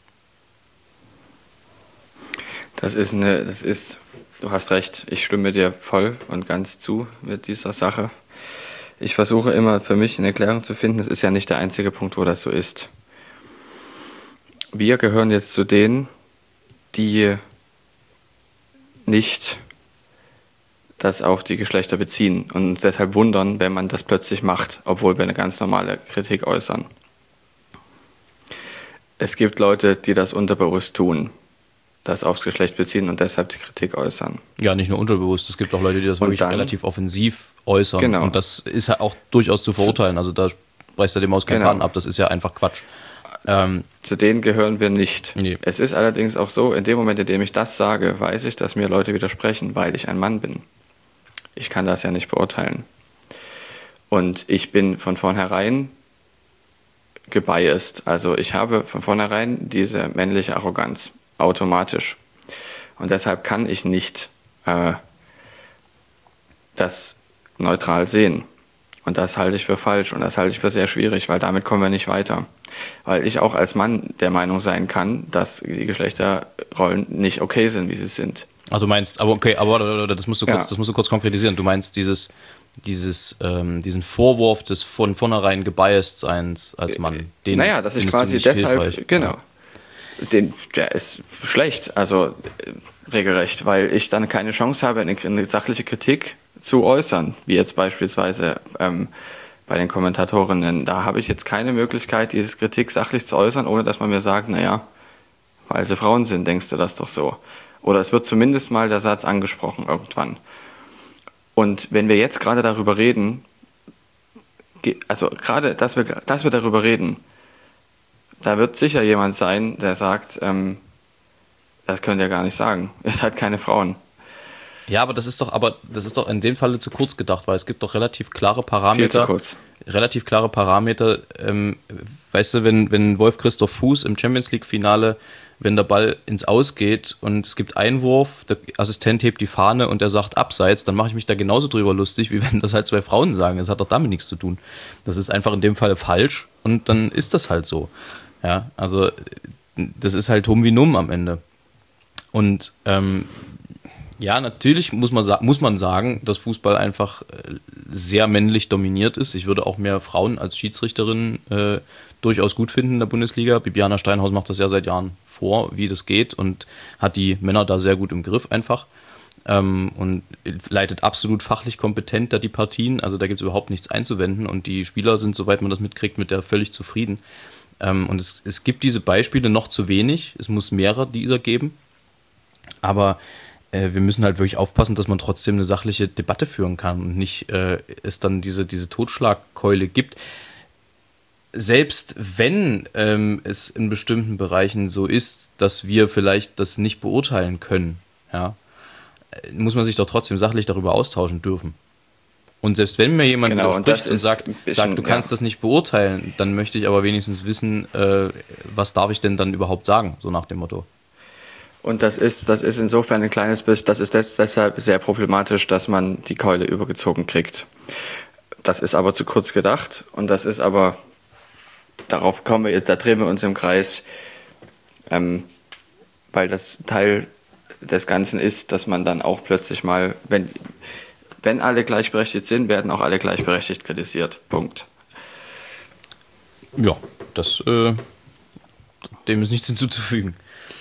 Das ist eine, das ist, du hast recht, ich stimme dir voll und ganz zu mit dieser Sache. Ich versuche immer für mich eine Erklärung zu finden, es ist ja nicht der einzige Punkt, wo das so ist. Wir gehören jetzt zu denen, die nicht das auf die Geschlechter beziehen und uns deshalb wundern, wenn man das plötzlich macht, obwohl wir eine ganz normale Kritik äußern. Es gibt Leute, die das unterbewusst tun, das aufs Geschlecht beziehen und deshalb die Kritik äußern. Ja, nicht nur unterbewusst, es gibt auch Leute, die das und wirklich dann, relativ offensiv äußern. Genau. Und das ist ja auch durchaus zu verurteilen. Also da reißt er dem Maus keinen Genau. Faden ab, das ist ja einfach Quatsch. Ähm, Zu denen gehören wir nicht. Nee. Es ist allerdings auch so, in dem Moment, in dem ich das sage, weiß ich, dass mir Leute widersprechen, weil ich ein Mann bin. Ich kann das ja nicht beurteilen. Und ich bin von vornherein gebiased. Also ich habe von vornherein diese männliche Arroganz automatisch. Und deshalb kann ich nicht äh, das neutral sehen. Und das halte ich für falsch und das halte ich für sehr schwierig, weil damit kommen wir nicht weiter. Weil ich auch als Mann der Meinung sein kann, dass die Geschlechterrollen nicht okay sind, wie sie sind. also du meinst, aber okay, aber das musst du kurz, Ja. das musst du kurz konkretisieren. Du meinst dieses, dieses, ähm, diesen Vorwurf des von vornherein gebiased Seins als Mann. Den naja, das ist findest du quasi nicht deshalb, hilfreich. genau. Den, der ist schlecht, also äh, regelrecht, weil ich dann keine Chance habe, eine, eine sachliche Kritik zu äußern, wie jetzt beispielsweise ähm, bei den Kommentatorinnen. Da habe ich jetzt keine Möglichkeit, diese Kritik sachlich zu äußern, ohne dass man mir sagt, naja, weil sie Frauen sind, denkst du das doch so. Oder es wird zumindest mal der Satz angesprochen irgendwann. Und wenn wir jetzt gerade darüber reden, ge- also gerade, dass wir, dass wir darüber reden, da wird sicher jemand sein, der sagt, ähm, das könnt ihr gar nicht sagen. Es hat keine Frauen. Ja, aber das ist doch, aber das ist doch in dem Falle zu kurz gedacht, weil es gibt doch relativ klare Viel Parameter. zu kurz. Relativ klare Parameter. Ähm, weißt du, wenn, wenn Wolf Christoph Fuß im Champions League-Finale, wenn der Ball ins Aus geht und es gibt Einwurf, der Assistent hebt die Fahne und er sagt Abseits, dann mache ich mich da genauso drüber lustig, wie wenn das halt zwei Frauen sagen. Das hat doch damit nichts zu tun. Das ist einfach in dem Fall falsch und dann ist das halt so. Ja, also das ist halt Hum wie Numm am Ende. Und ähm, ja, natürlich muss man, sa- muss man sagen, dass Fußball einfach äh, sehr männlich dominiert ist. Ich würde auch mehr Frauen als Schiedsrichterinnen äh, durchaus gut finden in der Bundesliga. Bibiana Steinhaus macht das ja seit Jahren vor, wie das geht und hat die Männer da sehr gut im Griff einfach. Ähm, und leitet absolut fachlich kompetent da die Partien. Also da gibt es überhaupt nichts einzuwenden und die Spieler sind, soweit man das mitkriegt, mit der völlig zufrieden. Ähm, und es, es gibt diese Beispiele noch zu wenig. Es muss mehrere dieser geben. Aber äh, wir müssen halt wirklich aufpassen, dass man trotzdem eine sachliche Debatte führen kann und nicht äh, es dann diese, diese Totschlagkeule gibt. Selbst wenn ähm, es in bestimmten Bereichen so ist, dass wir vielleicht das nicht beurteilen können, ja, muss man sich doch trotzdem sachlich darüber austauschen dürfen. Und selbst wenn mir jemand Genau, und widerspricht das und ist sagt, ein bisschen, sagt, du kannst ja. das nicht beurteilen, dann möchte ich aber wenigstens wissen, äh, was darf ich denn dann überhaupt sagen, so nach dem Motto. Und das ist, das ist insofern ein kleines bisschen, das ist des, deshalb sehr problematisch, dass man die Keule übergezogen kriegt. Das ist aber zu kurz gedacht und das ist aber, darauf kommen wir jetzt, da drehen wir uns im Kreis, ähm, weil das Teil des Ganzen ist, dass man dann auch plötzlich mal, wenn, wenn alle gleichberechtigt sind, werden auch alle gleichberechtigt kritisiert. Punkt. Ja, das, äh, dem ist nichts hinzuzufügen.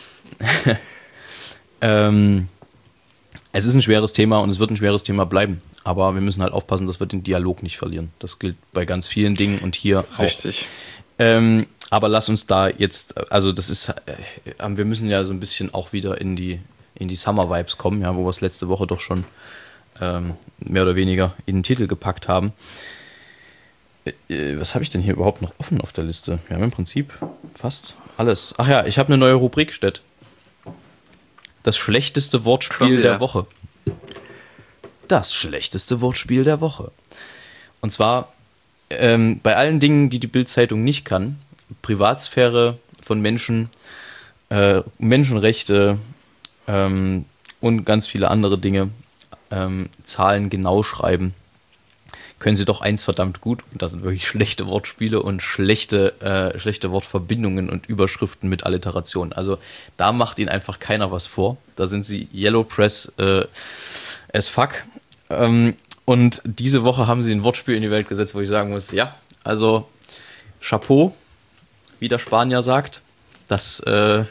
ähm, es ist ein schweres Thema und es wird ein schweres Thema bleiben. Aber wir müssen halt aufpassen, dass wir den Dialog nicht verlieren. Das gilt bei ganz vielen Dingen und hier auch. Richtig. Ähm, aber lass uns da jetzt, also das ist, äh, wir müssen ja so ein bisschen auch wieder in die, in die Summer-Vibes kommen, ja, wo wir es letzte Woche doch schon ähm, mehr oder weniger in den Titel gepackt haben. Äh, was habe ich denn hier überhaupt noch offen auf der Liste? Wir haben im Prinzip fast alles. Ach ja, ich habe eine neue Rubrik, Stett. Das schlechteste Wortspiel der Woche. Das schlechteste Wortspiel der Woche. Und zwar ähm, bei allen Dingen, die die Bild-Zeitung nicht kann, Privatsphäre von Menschen, äh, Menschenrechte ähm, und ganz viele andere Dinge, ähm, Zahlen genau schreiben, können sie doch eins verdammt gut. Und das sind wirklich schlechte Wortspiele und schlechte, äh, schlechte Wortverbindungen und Überschriften mit Alliteration. Also da macht ihnen einfach keiner was vor. Da sind sie Yellow Press äh, as fuck. Ähm, und diese Woche haben sie ein Wortspiel in die Welt gesetzt, wo ich sagen muss, ja, also Chapeau, wie der Spanier sagt, das äh,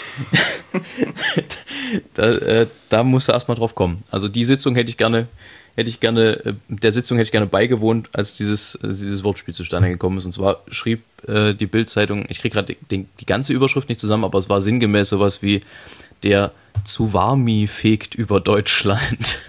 da, äh, da musst du erstmal drauf kommen. Also die Sitzung hätte ich gerne, hätte ich gerne, äh, der Sitzung hätte ich gerne beigewohnt, als dieses, äh, dieses Wortspiel zustande gekommen ist. Und zwar schrieb äh, die Bild-Zeitung, ich kriege gerade die, die ganze Überschrift nicht zusammen, aber es war sinngemäß sowas wie der Tsuwami fegt über Deutschland.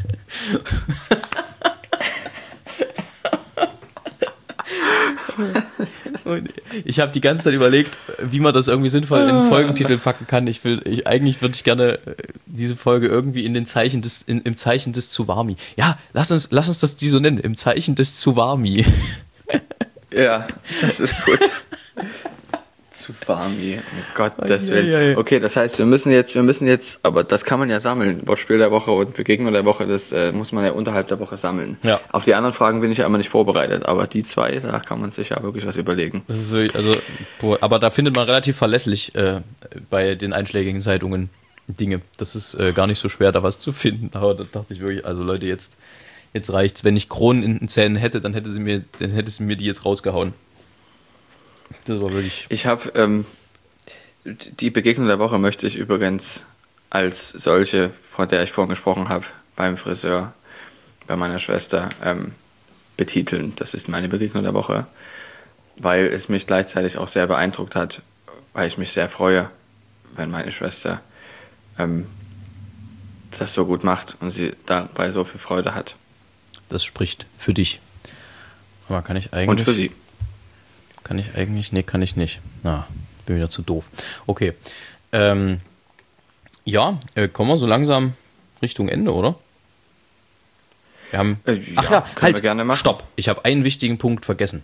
Und ich habe die ganze Zeit überlegt, wie man das irgendwie sinnvoll in einen Folgentitel packen kann. Ich will, ich, eigentlich würde ich gerne diese Folge irgendwie in den Zeichen des, in, im Zeichen des Tsuwami. Ja, lass uns, lass uns das die so nennen, im Zeichen des Tsuwami. Ja, das ist gut. Tsuwami, um Gottes Willen. Okay, das heißt, wir müssen jetzt, wir müssen jetzt, aber das kann man ja sammeln. Wortspiel der Woche und Begegnung der Woche, das äh, muss man ja unterhalb der Woche sammeln. Ja. Auf die anderen Fragen bin ich ja immer nicht vorbereitet, aber die zwei, da kann man sich ja wirklich was überlegen. Das ist wirklich, also, boah, aber da findet man relativ verlässlich äh, bei den einschlägigen Zeitungen Dinge. Das ist äh, gar nicht so schwer, da was zu finden. Aber da dachte ich wirklich, also Leute, jetzt, jetzt reicht's. Wenn ich Kronen in den Zähnen hätte, dann hätte sie mir, dann hätte sie mir die jetzt rausgehauen. Das war wirklich. Ich habe ähm, die Begegnung der Woche möchte ich übrigens als solche, von der ich vorhin gesprochen habe, beim Friseur, bei meiner Schwester, ähm, betiteln. Das ist meine Begegnung der Woche, weil es mich gleichzeitig auch sehr beeindruckt hat, weil ich mich sehr freue, wenn meine Schwester ähm, das so gut macht und sie dabei so viel Freude hat. Das spricht für dich. Aber kann ich eigentlich. Und für sie. Kann ich eigentlich? Nee, kann ich nicht. Na, bin wieder zu doof. Okay. Ähm, ja, äh, kommen wir so langsam Richtung Ende, oder? Wir haben. Äh, Ach ja, ja, können halt, wir gerne machen. Stopp. Ich habe einen wichtigen Punkt vergessen.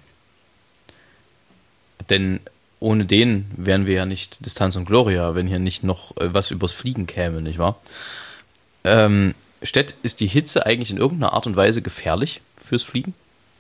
Denn ohne den wären wir ja nicht Distanz und Gloria, wenn hier nicht noch äh, was übers Fliegen käme, nicht wahr? Ähm, Stett, ist die Hitze eigentlich in irgendeiner Art und Weise gefährlich fürs Fliegen?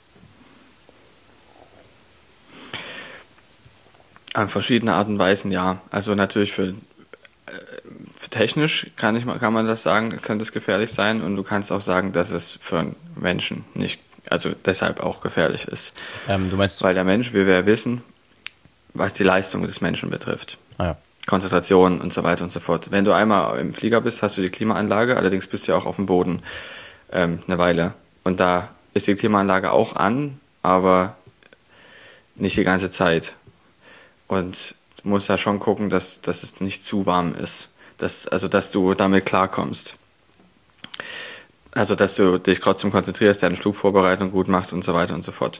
An verschiedene Arten und Weisen, ja. Also natürlich für, äh, für technisch kann, ich, kann man das sagen, könnte es gefährlich sein und du kannst auch sagen, dass es für einen Menschen nicht, also deshalb auch gefährlich ist. Ähm, du meinst, Weil der Mensch, wie wir ja wissen, was die Leistung des Menschen betrifft, ah ja. Konzentration und so weiter und so fort. Wenn du einmal im Flieger bist, hast du die Klimaanlage, allerdings bist du ja auch auf dem Boden ähm, eine Weile. Und da ist die Klimaanlage auch an, aber nicht die ganze Zeit. Und du musst da schon gucken, dass, dass es nicht zu warm ist. Dass, also, dass du damit klarkommst. Also, dass du dich trotzdem konzentrierst, deine Flugvorbereitung gut machst und so weiter und so fort.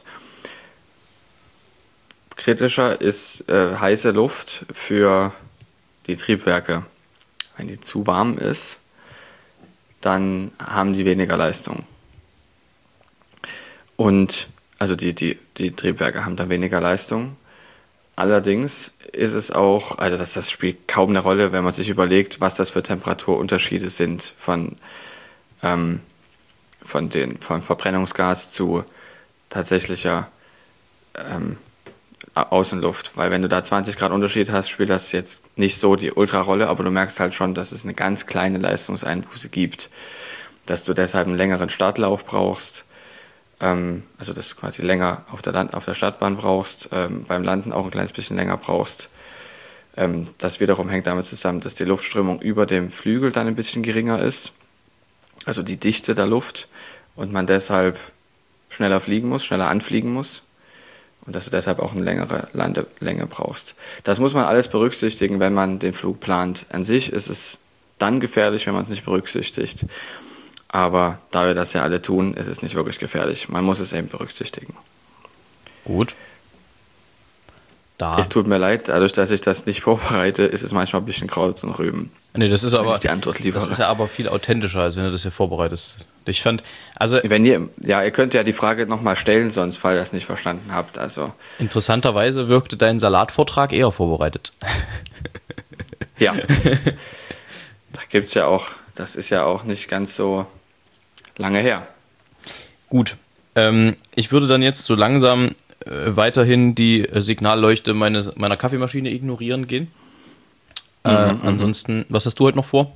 Kritischer ist äh, heiße Luft für die Triebwerke. Wenn die zu warm ist, dann haben die weniger Leistung. Und also die, die, die Triebwerke haben dann weniger Leistung. Allerdings ist es auch, also das, das spielt kaum eine Rolle, wenn man sich überlegt, was das für Temperaturunterschiede sind von, ähm, von den, von Verbrennungsgas zu tatsächlicher ähm, Außenluft. Weil wenn du da zwanzig Grad Unterschied hast, spielt das jetzt nicht so die Ultra-Rolle, aber du merkst halt schon, dass es eine ganz kleine Leistungseinbuße gibt, dass du deshalb einen längeren Startlauf brauchst, ähm, also dass du quasi länger auf der, Land, auf der Startbahn brauchst, ähm, beim Landen auch ein kleines bisschen länger brauchst. Ähm, das wiederum hängt damit zusammen, dass die Luftströmung über dem Flügel dann ein bisschen geringer ist, also die Dichte der Luft, und man deshalb schneller fliegen muss, schneller anfliegen muss. Und dass du deshalb auch eine längere Landelänge brauchst. Das muss man alles berücksichtigen, wenn man den Flug plant. An sich ist es dann gefährlich, wenn man es nicht berücksichtigt. Aber da wir das ja alle tun, ist es nicht wirklich gefährlich. Man muss es eben berücksichtigen. Gut. Da. Es tut mir leid, dadurch, dass ich das nicht vorbereite, ist es manchmal ein bisschen Kraut und Rüben. Nee, das ist aber, ich die Antwort liefere. Das ist ja aber viel authentischer, als wenn du das hier vorbereitest. Ich fand, also. Wenn ihr, ja, ihr könnt ja die Frage nochmal stellen, sonst, falls ihr das nicht verstanden habt. Also. Interessanterweise wirkte dein Salatvortrag eher vorbereitet. Ja. Da gibt's ja auch, das ist ja auch nicht ganz so lange her. Gut. Ähm, ich würde dann jetzt so langsam äh, weiterhin die äh, Signalleuchte meine, meiner Kaffeemaschine ignorieren gehen. Äh, mhm, ansonsten, was hast du heute noch vor?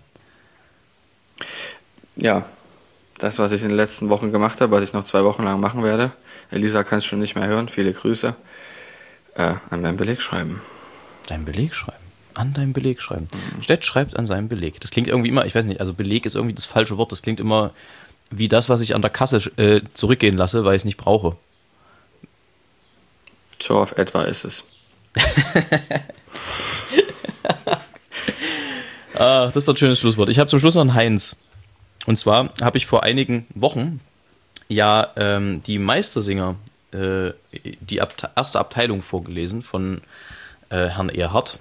Ja, das, was ich in den letzten Wochen gemacht habe, was ich noch zwei Wochen lang machen werde. Elisa kann es schon nicht mehr hören. Viele Grüße. Äh, an meinen Beleg schreiben. Dein Beleg schreiben? An deinem Beleg schreiben. Mhm. Stett schreibt an seinem Beleg. Das klingt irgendwie immer, ich weiß nicht, also Beleg ist irgendwie das falsche Wort. Das klingt immer wie das, was ich an der Kasse äh, zurückgehen lasse, weil ich es nicht brauche. So auf etwa ist es. Ah, das ist doch ein schönes Schlusswort. Ich habe zum Schluss noch einen Heinz. Und zwar habe ich vor einigen Wochen ja ähm, die Meistersinger, äh, die Abte- erste Abteilung vorgelesen von äh, Herrn Erhardt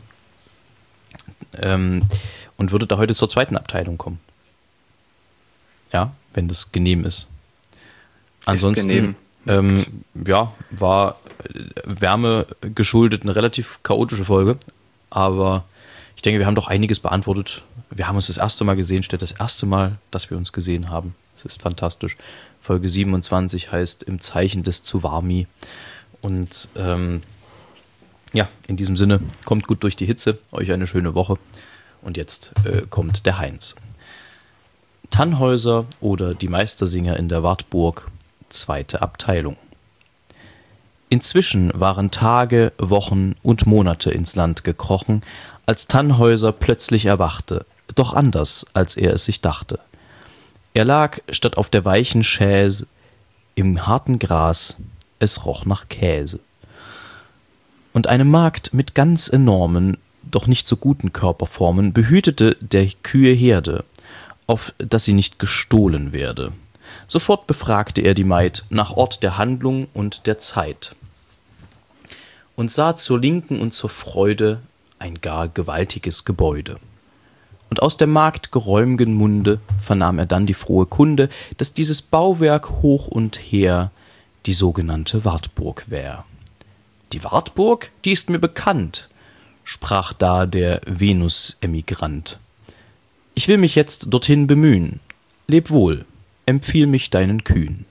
ähm, und würde da heute zur zweiten Abteilung kommen. Ja, wenn das genehm ist. Ansonsten, ist genehm. Ähm, ja, war Wärme geschuldet eine relativ chaotische Folge, aber ich denke, wir haben doch einiges beantwortet. Wir haben uns das erste Mal gesehen, steht das erste Mal, dass wir uns gesehen haben. Das ist fantastisch. Folge siebenundzwanzig heißt Im Zeichen des Tsuwami. Und ähm, ja, in diesem Sinne, kommt gut durch die Hitze, euch eine schöne Woche. Und jetzt äh, kommt der Heinz. Tannhäuser oder die Meistersinger in der Wartburg, zweite Abteilung. Inzwischen waren Tage, Wochen und Monate ins Land gekrochen, als Tannhäuser plötzlich erwachte, doch anders, als er es sich dachte. Er lag statt auf der weichen Chaise im harten Gras, es roch nach Käse. Und eine Magd mit ganz enormen, doch nicht so guten Körperformen behütete der Kühe Herde, auf dass sie nicht gestohlen werde. Sofort befragte er die Maid nach Ort der Handlung und der Zeit und sah zur Linken und zur Freude ein gar gewaltiges Gebäude. Und aus der Magd geräum'gen Munde vernahm er dann die frohe Kunde, dass dieses Bauwerk hoch und hehr die sogenannte Wartburg wär. »Die Wartburg, die ist mir bekannt«, sprach da der Venus-Emigrant. »Ich will mich jetzt dorthin bemühen. Leb wohl, empfiehl mich deinen Kühen.«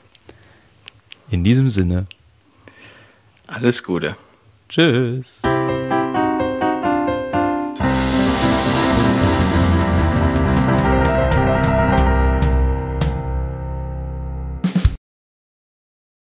In diesem Sinne. Alles Gute. Tschüss.